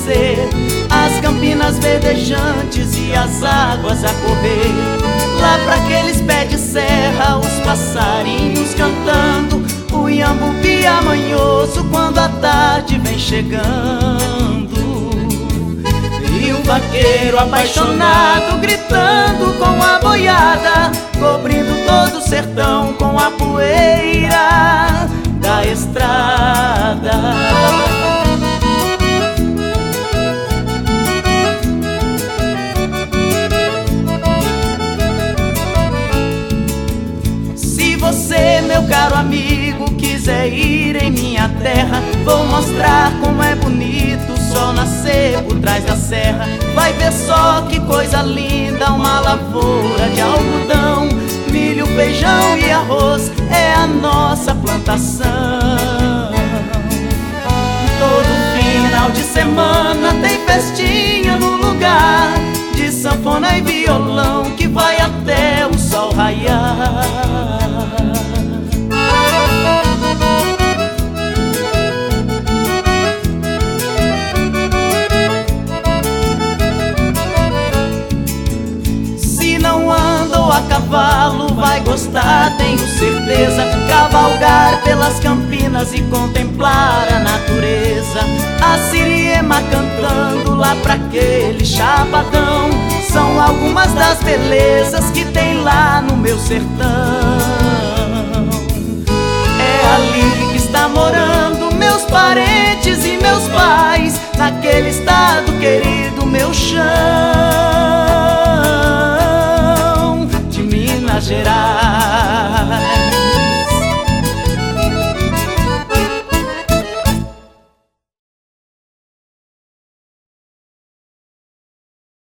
amanhecer, as campinas verdejantes e as águas a correr. Lá pra aqueles pés de serra, os passarinhos cantando, o iambu pia manhoso quando a tarde vem chegando. E um vaqueiro apaixonado gritando com a boiada, cobrindo todo o sertão com a poeira da estrada. Se você, meu caro amigo, quiser ir em minha terra, vou mostrar como é bonito o sol nascer por trás da serra. Vai ver só que coisa linda, uma lavoura de algodão, milho, feijão e arroz é a nossa plantação. Todo final de semana tem festinha no lugar, de sanfona e violão que vai até o sol raiar. Se não andou a cavalo, vai gostar, tenho certeza. Cavalgar pelas campinas e contemplar a natureza. A siriema cantando lá pra aquele chapadão, são algumas das belezas que tem lá no meu sertão. É ali que está morando meus parentes e meus pais, naquele estado querido